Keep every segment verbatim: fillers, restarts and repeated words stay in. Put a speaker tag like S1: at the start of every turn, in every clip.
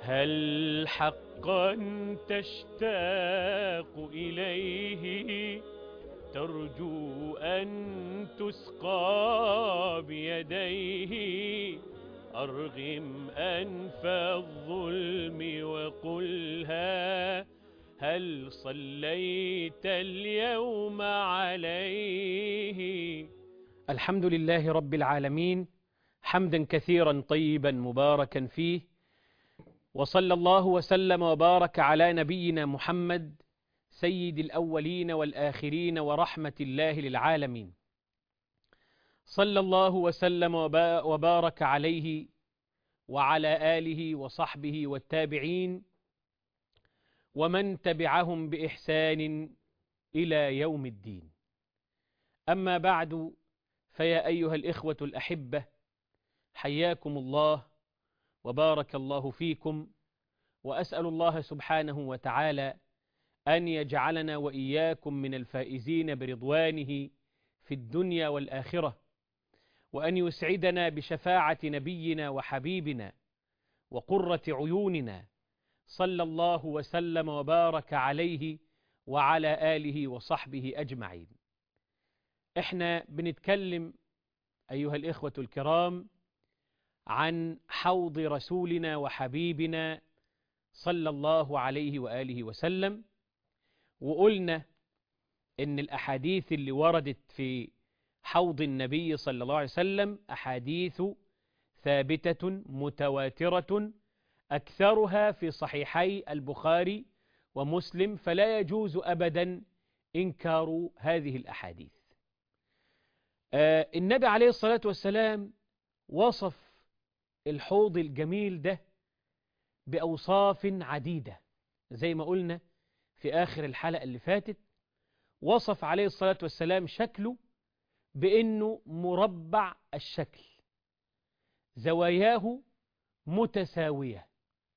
S1: هل حقا تشتاق إليه ترجو أن تسقى بيديه؟ أرغم أنف الظلم وقلها هل صليت اليوم عليه؟ الحمد لله رب العالمين، حمدا كثيرا طيبا مباركا فيه، وصلى الله وسلم وبارك على نبينا محمد سيد الأولين والآخرين ورحمة الله للعالمين. صلى الله وسلم وبارك عليه وعلى آله وصحبه والتابعين ومن تبعهم بإحسان إلى يوم الدين. أما بعد، فيا أيها الإخوة الأحبة، حياكم الله وبارك الله فيكم، وأسأل الله سبحانه وتعالى أن يجعلنا وإياكم من الفائزين برضوانه في الدنيا والآخرة، وأن يسعدنا بشفاعة نبينا وحبيبنا وقرة عيوننا صلى الله وسلم وبارك عليه وعلى آله وصحبه أجمعين. إحنا بنتكلم أيها الإخوة الكرام عن حوض رسولنا وحبيبنا صلى الله عليه وآله وسلم، وقلنا إن الأحاديث اللي وردت في حوض النبي صلى الله عليه وسلم أحاديث ثابتة متواترة، أكثرها في صحيحي البخاري ومسلم، فلا يجوز أبدا إنكار هذه الأحاديث. آه النبي عليه الصلاة والسلام وصف الحوض الجميل ده بأوصاف عديدة، زي ما قلنا في آخر الحلقة اللي فاتت. وصف عليه الصلاة والسلام شكله بأنه مربع الشكل، زواياه متساوية،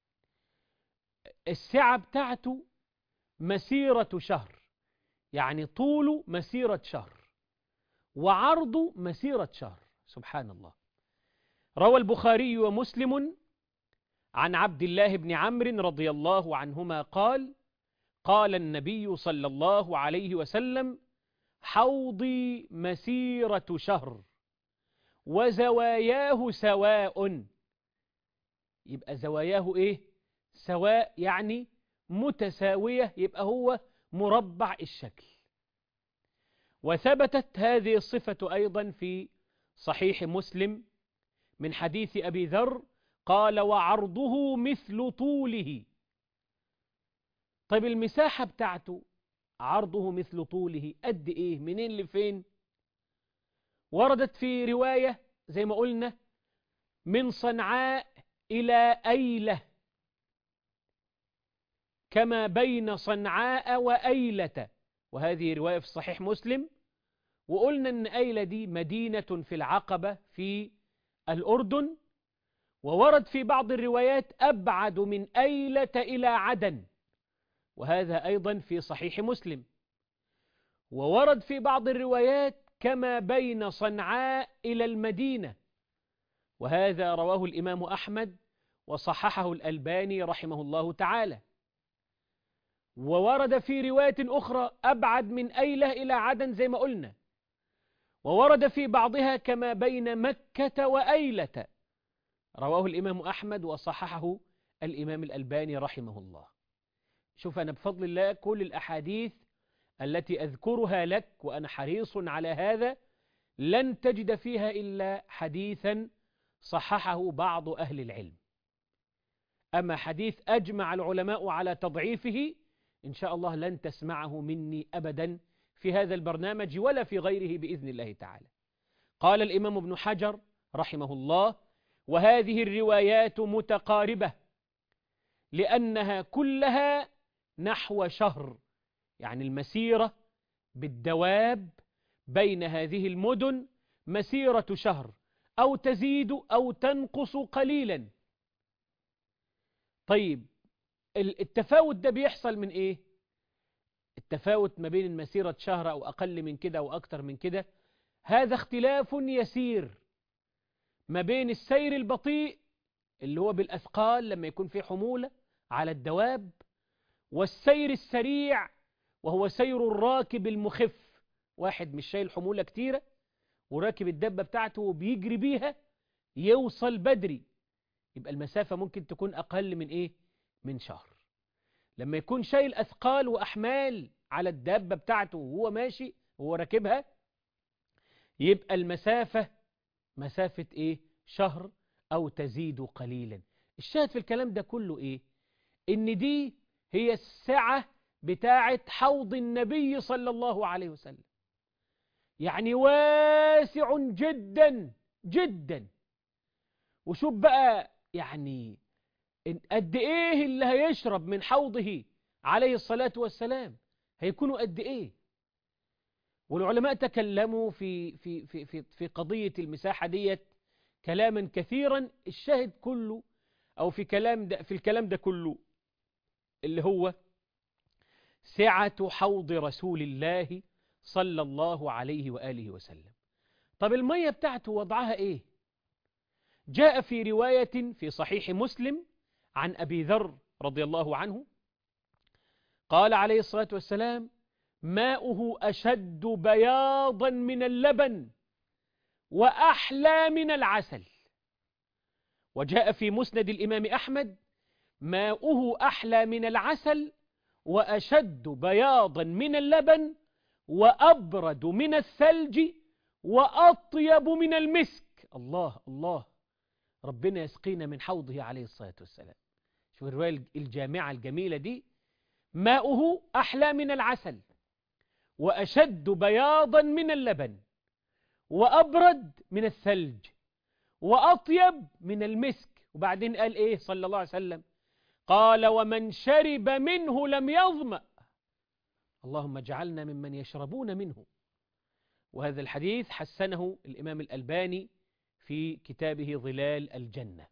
S1: السعة بتاعته مسيرة شهر، يعني طوله مسيرة شهر وعرضه مسيرة شهر. سبحان الله. روى البخاري ومسلم عن عبد الله بن عمرو رضي الله عنهما قال: قال النبي صلى الله عليه وسلم: حوضي مسيرة شهر وزواياه سواء. يبقى زواياه ايه؟ سواء، يعني متساوية، يبقى هو مربع الشكل. وثبتت هذه الصفة أيضا في صحيح مسلم من حديث أبي ذر قال: وعرضه مثل طوله. طيب المساحة بتاعته عرضه مثل طوله قد ايه؟ منين لفين؟ وردت في رواية زي ما قلنا من صنعاء إلى أيلة، كما بين صنعاء وأيلة، وهذه رواية في صحيح مسلم. وقلنا أن أيلة دي مدينة في العقبة في الأردن، وورد في بعض الروايات أبعد من أيلة إلى عدن، وهذا أيضا في صحيح مسلم. وورد في بعض الروايات كما بين صنعاء إلى المدينة، وهذا رواه الإمام أحمد وصححه الألباني رحمه الله تعالى. وورد في رواية أخرى أبعد من أيلة إلى عدن زي ما قلنا. وورد في بعضها كما بين مكة وأيلة، رواه الإمام أحمد وصححه الإمام الألباني رحمه الله. شوف، أنا بفضل الله كل الأحاديث التي أذكرها لك وأنا حريص على هذا لن تجد فيها إلا حديثا صححه بعض أهل العلم. أما حديث أجمع العلماء على تضعيفه إن شاء الله لن تسمعه مني أبدا في هذا البرنامج ولا في غيره بإذن الله تعالى. قال الإمام ابن حجر رحمه الله: وهذه الروايات متقاربة لأنها كلها نحو شهر، يعني المسيرة بالدواب بين هذه المدن مسيرة شهر، أو تزيد أو تنقص قليلا. طيب التفاوت ده بيحصل من إيه؟ التفاوت ما بين مسيرة شهر أو أقل من كده أو أكتر من كده، هذا اختلاف يسير ما بين السير البطيء اللي هو بالأثقال لما يكون في حمولة على الدواب، والسير السريع وهو سير الراكب المخف، واحد مش شايل حمولة كتيرة وراكب الدبة بتاعته وبيجري بيها يوصل بدري، يبقى المسافة ممكن تكون أقل من إيه؟ من شهر. لما يكون شايل أثقال وأحمال على الدابة بتاعته وهو ماشي وهو راكبها، يبقى المسافة مسافة إيه؟ شهر أو تزيد قليلا. الشاهد في الكلام ده كله إيه؟ إن دي هي السعة بتاعة حوض النبي صلى الله عليه وسلم، يعني واسع جدا جدا. وشوف بقى يعني قد إيه اللي هيشرب من حوضه عليه الصلاة والسلام، هيكونوا قد إيه. والعلماء تكلموا في في في في في قضية المساحة ديت كلاما كثيرا. الشاهد كله أو في كلام ده في الكلام ده كله اللي هو سعة حوض رسول الله صلى الله عليه وآله وسلم. طب المية بتاعته وضعها إيه؟ جاء في رواية في صحيح مسلم عن أبي ذر رضي الله عنه قال عليه الصلاة والسلام: ماؤه أشد بياضا من اللبن وأحلى من العسل. وجاء في مسند الإمام أحمد: ماؤه أحلى من العسل وأشد بياضا من اللبن وأبرد من الثلج وأطيب من المسك. الله الله، ربنا يسقينا من حوضه عليه الصلاة والسلام. شوف الرواية الجامعة الجميلة دي: ماؤه أحلى من العسل وأشد بياضا من اللبن وأبرد من الثلج وأطيب من المسك. وبعدين قال إيه صلى الله عليه وسلم؟ قال: ومن شرب منه لم يظمأ. اللهم اجعلنا ممن يشربون منه. وهذا الحديث حسنه الإمام الألباني في كتابه ظلال الجنة.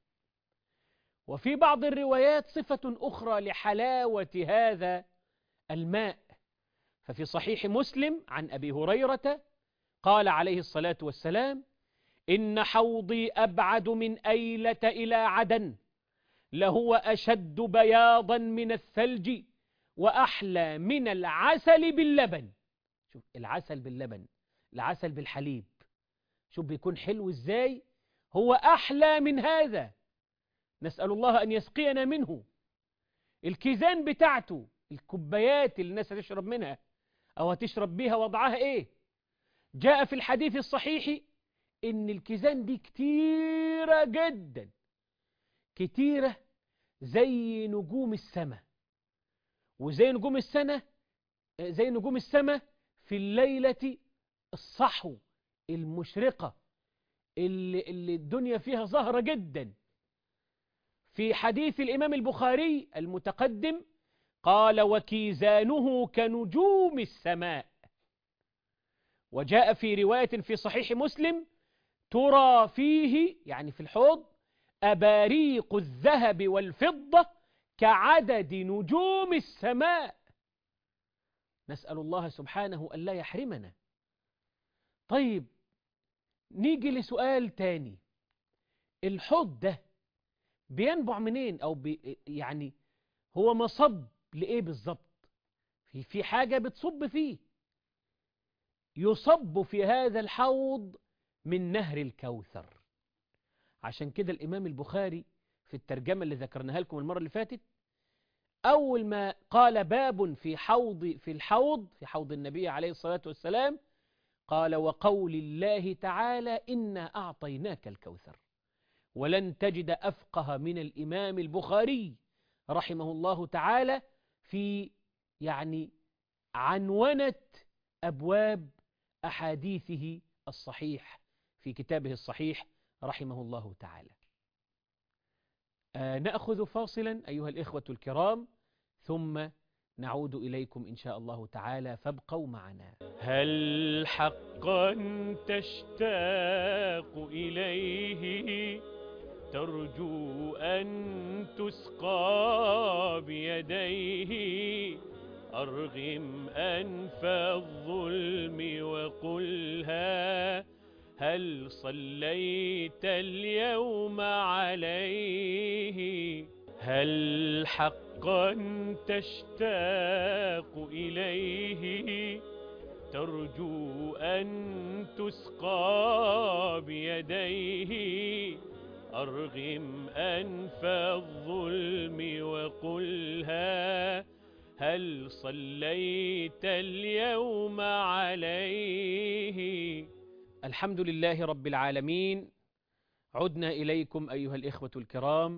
S1: وفي بعض الروايات صفة أخرى لحلاوة هذا الماء، ففي صحيح مسلم عن أبي هريرة قال عليه الصلاة والسلام: إن حوضي أبعد من أيلة إلى عدن، لهو أشد بياضا من الثلج وأحلى من العسل باللبن. شوف العسل باللبن، العسل بالحليب، شوف بيكون حلو إزاي. هو أحلى من هذا، نسأل الله أن يسقينا منه. الكيزان بتاعته، الكوبايات اللي الناس هتشرب منها أو هتشرب بيها وضعها إيه؟ جاء في الحديث الصحيح إن الكيزان دي كتيرة جدا، كتيرة زي نجوم السماء، وزي نجوم السنة زي نجوم السماء في الليلة الصحو المشرقة اللي, اللي الدنيا فيها ظاهرة جدا. في حديث الإمام البخاري المتقدم قال: وكيزانه كنجوم السماء. وجاء في رواية في صحيح مسلم: ترى فيه، يعني في الحوض، أباريق الذهب والفضة كعدد نجوم السماء. نسأل الله سبحانه ألا يحرمنا. طيب نيجي لسؤال تاني: الحوض ده بينبع منين؟ أو بي يعني هو مصب لإيه بالظبط؟ في في حاجة بتصب فيه. يصب في هذا الحوض من نهر الكوثر. عشان كده الإمام البخاري في الترجمة اللي ذكرناها لكم المرة اللي فاتت، أول ما قال باب في حوض في الحوض في حوض النبي عليه الصلاة والسلام، قال: وقول الله تعالى: إنا أعطيناك الكوثر. ولن تجد أفقه من الإمام البخاري رحمه الله تعالى في يعني عنونة أبواب أحاديثه الصحيح في كتابه الصحيح رحمه الله تعالى. آه نأخذ فاصلا أيها الإخوة الكرام، ثم نعود إليكم إن شاء الله تعالى، فابقوا معنا. هل حقا تشتاق إليه، ترجو أن تسقى بيديه؟ أرغم أنف الظلم وقلها هل صليت اليوم عليه؟ هل حقا تشتاق إليه؟ ترجو أن تسقى بيديه؟ أرغم أنف الظلم وقلها هل صليت اليوم عليه؟ الحمد لله رب العالمين. عدنا إليكم أيها الإخوة الكرام،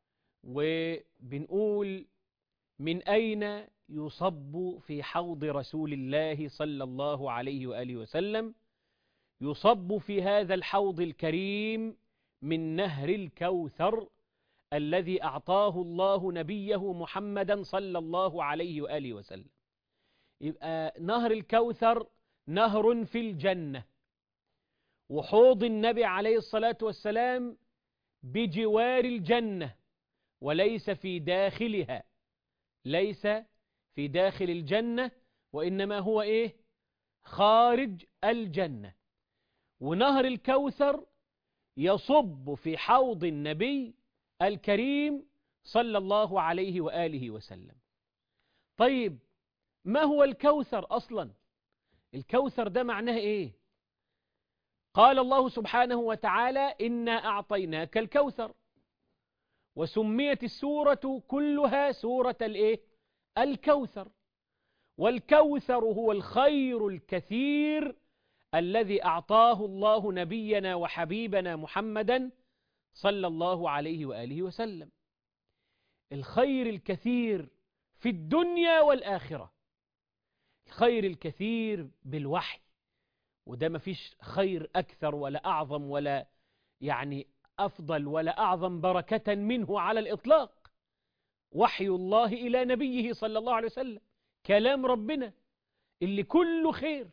S1: وبنقول من أين يصب في حوض رسول الله صلى الله عليه وآله وسلم؟ يصب في هذا الحوض الكريم من نهر الكوثر الذي أعطاه الله نبيه محمدا صلى الله عليه وآله وسلم. يبقى نهر الكوثر نهر في الجنة، وحوض النبي عليه الصلاة والسلام بجوار الجنة وليس في داخلها، ليس في داخل الجنة، وإنما هو إيه؟ خارج الجنة. ونهر الكوثر يصب في حوض النبي الكريم صلى الله عليه وآله وسلم. طيب، ما هو الكوثر أصلا؟ الكوثر ده معناه إيه؟ قال الله سبحانه وتعالى إنا أعطيناك الكوثر، وسميت السورة كلها سورة الإيه؟ الكوثر. والكوثر هو الخير الكثير الذي أعطاه الله نبينا وحبيبنا محمدا صلى الله عليه وآله وسلم. الخير الكثير في الدنيا والآخرة، الخير الكثير بالوحي، وده ما فيش خير أكثر ولا أعظم ولا يعني أفضل ولا أعظم بركة منه على الإطلاق. وحي الله إلى نبيه صلى الله عليه وسلم، كلام ربنا اللي كله خير،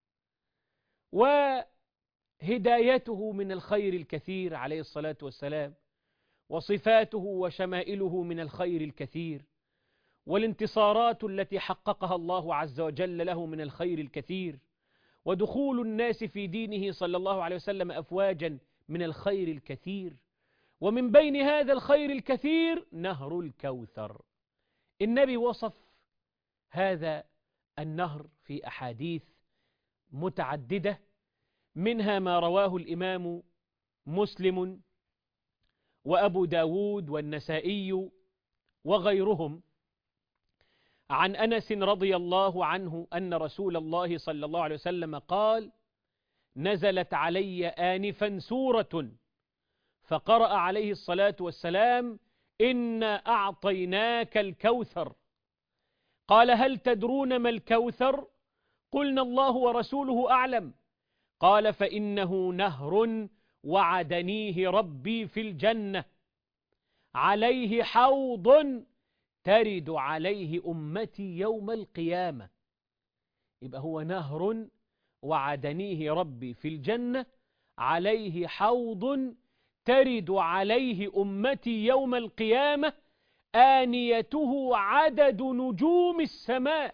S1: وهدايته من الخير الكثير عليه الصلاة والسلام، وصفاته وشمائله من الخير الكثير، والانتصارات التي حققها الله عز وجل له من الخير الكثير، ودخول الناس في دينه صلى الله عليه وسلم أفواجا من الخير الكثير. ومن بين هذا الخير الكثير نهر الكوثر. النبي وصف هذا النهر في أحاديث متعددة، منها ما رواه الإمام مسلم وأبو داود والنسائي وغيرهم عن أنس رضي الله عنه أن رسول الله صلى الله عليه وسلم قال: نزلت علي آنفا سورة فقرأ عليه الصلاة والسلام: إنا أعطيناك الكوثر. قال: هل تدرون ما الكوثر؟ قلنا: الله ورسوله أعلم. قال: فإنه نهر وعدنيه ربي في الجنة، عليه حوض ترد عليه أمتي يوم القيامة. يبقى هو نهر وعدنيه ربي في الجنة، عليه حوض ترد عليه أمتي يوم القيامة، آنيته عدد نجوم السماء.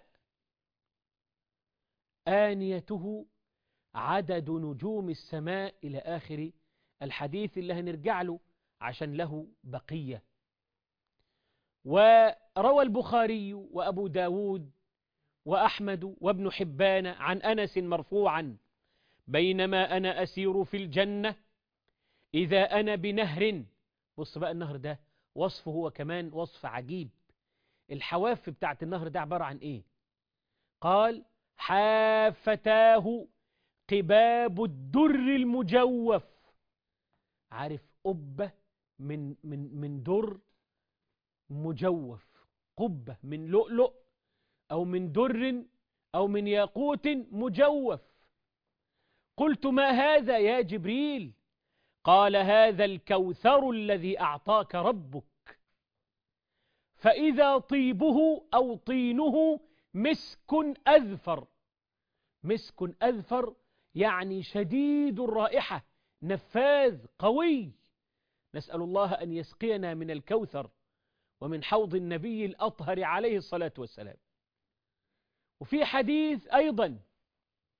S1: آنيته عدد نجوم السماء إلى آخر الحديث اللي هنرجع له عشان له بقية. وروى البخاري وأبو داود وأحمد وابن حبان عن أنس مرفوعا: بينما أنا أسير في الجنة إذا أنا بنهر. بص بقى، النهر ده وصفه هو كمان وصف عجيب. الحواف بتاعت النهر ده عبارة عن إيه؟ قال: حافتاه قباب الدر المجوف. عارف قبة من من من در مجوف، قبة من لؤلؤ أو من در أو من ياقوت مجوف. قلت: ما هذا يا جبريل؟ قال: هذا الكوثر الذي أعطاك ربك، فإذا طيبه أو طينه مسك أذفر. مسك أذفر يعني شديد الرائحة، نفاذ قوي. نسأل الله أن يسقينا من الكوثر ومن حوض النبي الأطهر عليه الصلاة والسلام. وفي حديث أيضا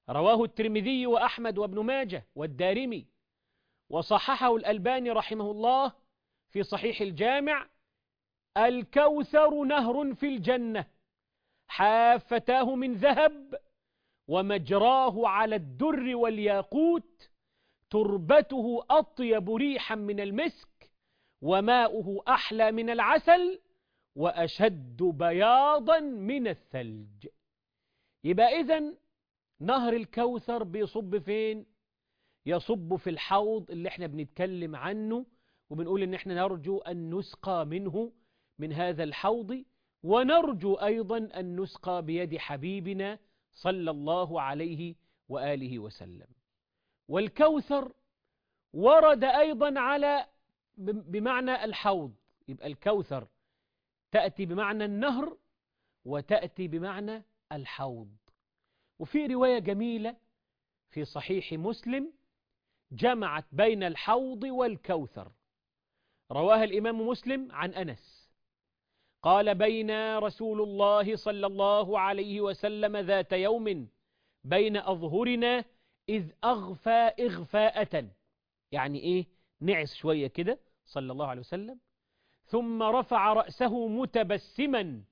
S1: رواه الترمذي وأحمد وابن ماجه والدارمي، وصححه الألباني رحمه الله في صحيح الجامع: الكوثر نهر في الجنة، حافتاه من ذهب، ومجراه على الدر والياقوت، تربته أطيب ريحا من المسك، وماؤه أحلى من العسل، وأشد بياضا من الثلج. يبقى إذن نهر الكوثر بيصب فين؟ يصب في الحوض اللي احنا بنتكلم عنه، وبنقول ان احنا نرجو أن نسقى منه من هذا الحوض، ونرجو أيضا أن نسقى بيد حبيبنا صلى الله عليه وآله وسلم. والكوثر ورد أيضا على بمعنى الحوض، يبقى الكوثر تأتي بمعنى النهر وتأتي بمعنى الحوض. وفي رواية جميلة في صحيح مسلم جمعت بين الحوض والكوثر، رواها الإمام مسلم عن أنس قال: بين رسول الله صلى الله عليه وسلم ذات يوم بين أظهرنا إذ أغفى إغفاءة، يعني إيه؟ نعس شوية كده صلى الله عليه وسلم، ثم رفع رأسه متبسما،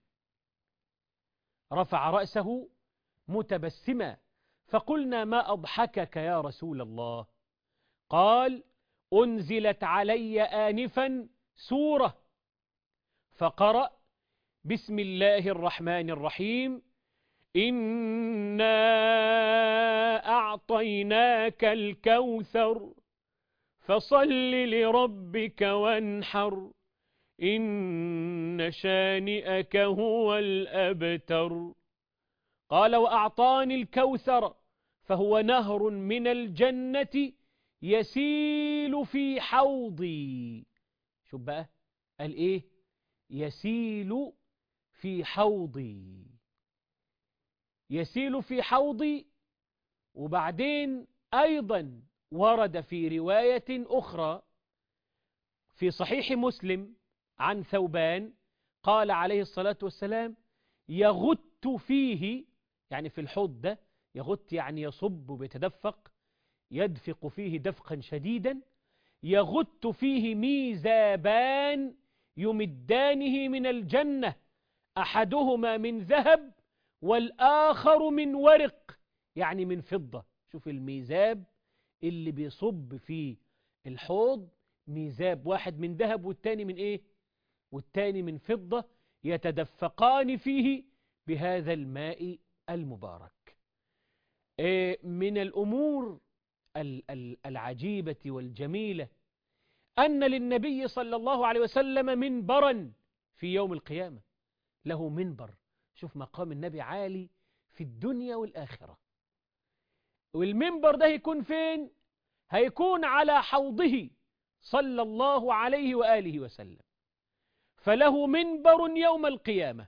S1: رفع رأسه متبسما، فقلنا: ما أضحكك يا رسول الله؟ قال: أنزلت علي آنفا سورة، فقرأ: بسم الله الرحمن الرحيم، إنا أعطيناك الكوثر فصل لربك وانحر، إن شانئك هو الأبتر. قال: وأعطاني الكوثر فهو نهر من الجنة يسيل في حوضي. شوف بقى قال إيه؟ يسيل في حوضي، يسيل في حوضي. وبعدين أيضا ورد في رواية أخرى في صحيح مسلم عن ثوبان قال عليه الصلاة والسلام: يغت فيه، يعني في الحوض ده، يغت يعني يصب ويتدفق، يدفق فيه دفقا شديدا، يغت فيه ميزابان يمدانه من الجنة، أحدهما من ذهب والآخر من ورق، يعني من فضة. شوف الميزاب اللي بيصب في الحوض، ميزاب واحد من ذهب والتاني من إيه؟ والتاني من فضة، يتدفقان فيه بهذا الماء المبارك. من الأمور العجيبة والجميلة أن للنبي صلى الله عليه وسلم منبرا في يوم القيامة، له منبر. شوف مقام النبي عالي في الدنيا والآخرة. والمنبر ده هيكون فين؟ هيكون على حوضه صلى الله عليه وآله وسلم، فله منبر يوم القيامة.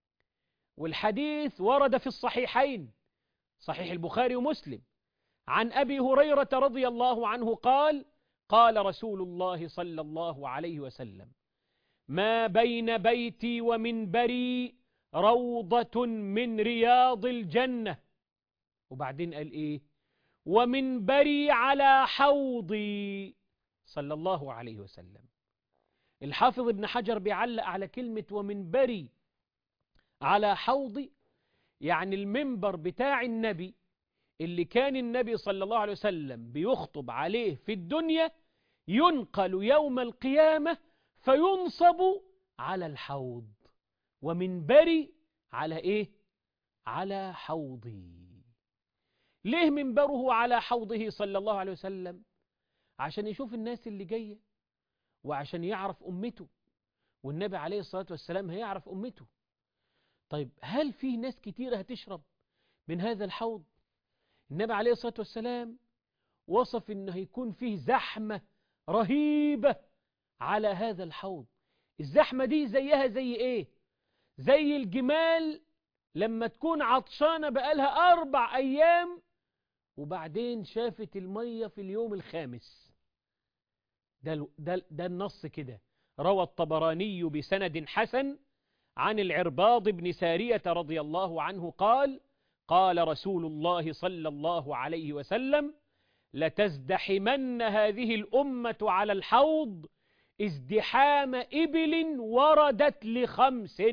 S1: والحديث ورد في الصحيحين، صحيح البخاري ومسلم، عن أبي هريرة رضي الله عنه قال: قال رسول الله صلى الله عليه وسلم: ما بين بيتي ومنبري روضة من رياض الجنة. وبعدين قال إيه؟ ومنبري على حوضي صلى الله عليه وسلم. الحافظ ابن حجر بيعلق على كلمة ومنبري على حوضي، يعني المنبر بتاع النبي اللي كان النبي صلى الله عليه وسلم بيخطب عليه في الدنيا، ينقل يوم القيامة فينصب على الحوض. ومنبري على إيه؟ على حوضي. ليه منبره على حوضه صلى الله عليه وسلم؟ عشان يشوف الناس اللي جاية، وعشان يعرف أمته، والنبي عليه الصلاة والسلام هيعرف أمته. طيب هل في ناس كتيرة هتشرب من هذا الحوض؟ النبي عليه الصلاة والسلام وصف إنه هيكون فيه زحمة رهيبة على هذا الحوض. الزحمة دي زيها زي إيه؟ زي الجمال لما تكون عطشانة بقالها أربع أيام وبعدين شافت المية في اليوم الخامس. ده, ده, ده النص كده. روى الطبراني بسند حسن عن العرباض بن سارية رضي الله عنه قال: قال رسول الله صلى الله عليه وسلم: لتزدحمن هذه الأمة على الحوض ازدحام إبل وردت لخمس.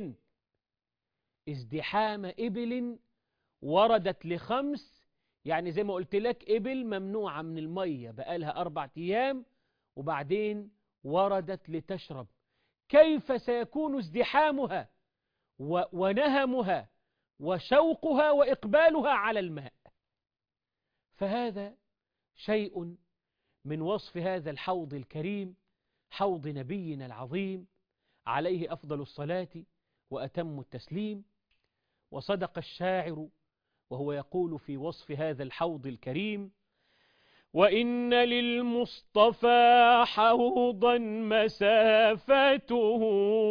S1: ازدحام إبل وردت لخمس، يعني زي ما قلت لك إبل ممنوعة من المية بقالها أربعة أيام وبعدين وردت لتشرب، كيف سيكون ازدحامها ونهمها وشوقها وإقبالها على الماء؟ فهذا شيء من وصف هذا الحوض الكريم، حوض نبينا العظيم عليه أفضل الصلاة وأتم التسليم. وصدق الشاعر وهو يقول في وصف هذا الحوض الكريم: وإن للمصطفى حوضا مسافته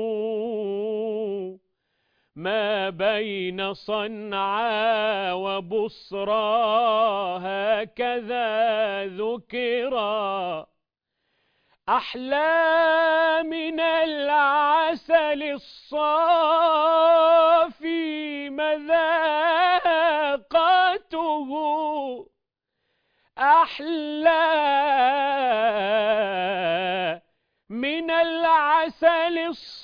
S1: ما بين صنعاء وبصرى هكذا ذكرا، أحلى من العسل الصافي مذاقته، أحلى من العسل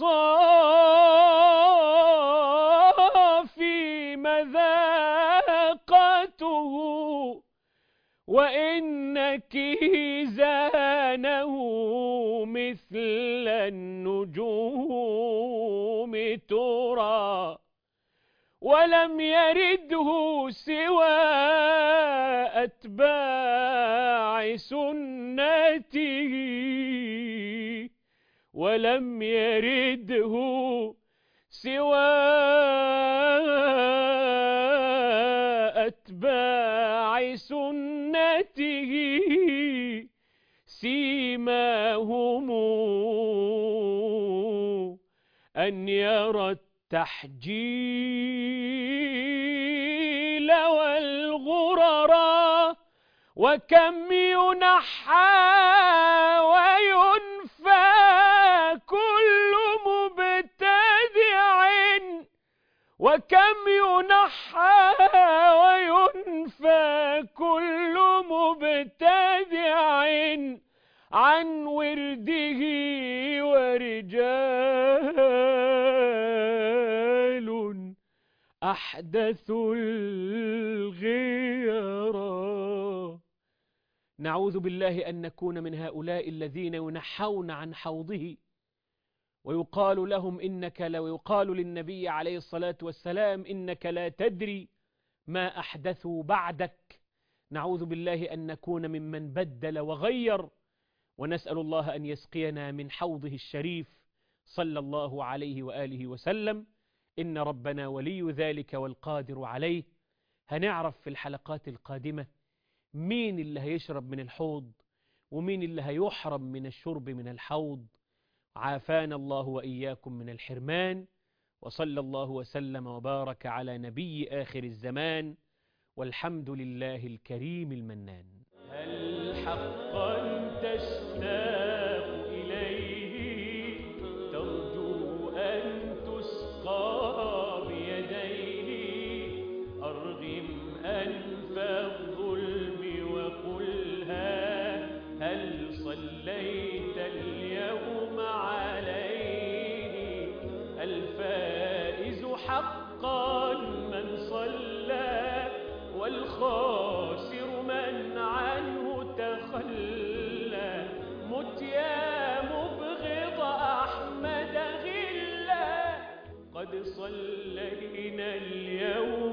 S1: الصافي مذاقته، وإن كيزانه مثل النجوم ترى، ولم يرده سوى أتباع سنته، ولم يرده سوى أتباع سنته، سيماهم أن يرى التحجيل والغررا، وكم ينحى وينفى كل مبتدع، وكم ينحى وينفى كل مبتدع عن ورده، ورجال أحدثوا الغيرا. نعوذ بالله أن نكون من هؤلاء الذين ينحون عن حوضه ويقال لهم إنك لا، ويقال للنبي عليه الصلاة والسلام: إنك لا تدري ما أحدثوا بعدك. نعوذ بالله أن نكون ممن بدل وغير، ونسأل الله أن يسقينا من حوضه الشريف صلى الله عليه وآله وسلم، إن ربنا ولي ذلك والقادر عليه. هنعرف في الحلقات القادمة مين اللي هيشرب من الحوض ومين اللي هيحرم من الشرب من الحوض. عافانا الله وإياكم من الحرمان، وصلى الله وسلم وبارك على نبي آخر الزمان، والحمد لله الكريم المنان. هل حقا تشتاق إليه ترجو أن تسقى بيديه؟ أرغم أنف الظلم وقلها هل صليت اليوم عليه؟ الفائز حقا من صلى، والخاسر من عنه تخلى. مت يا مبغض أحمد غلا، قد صلينا اليوم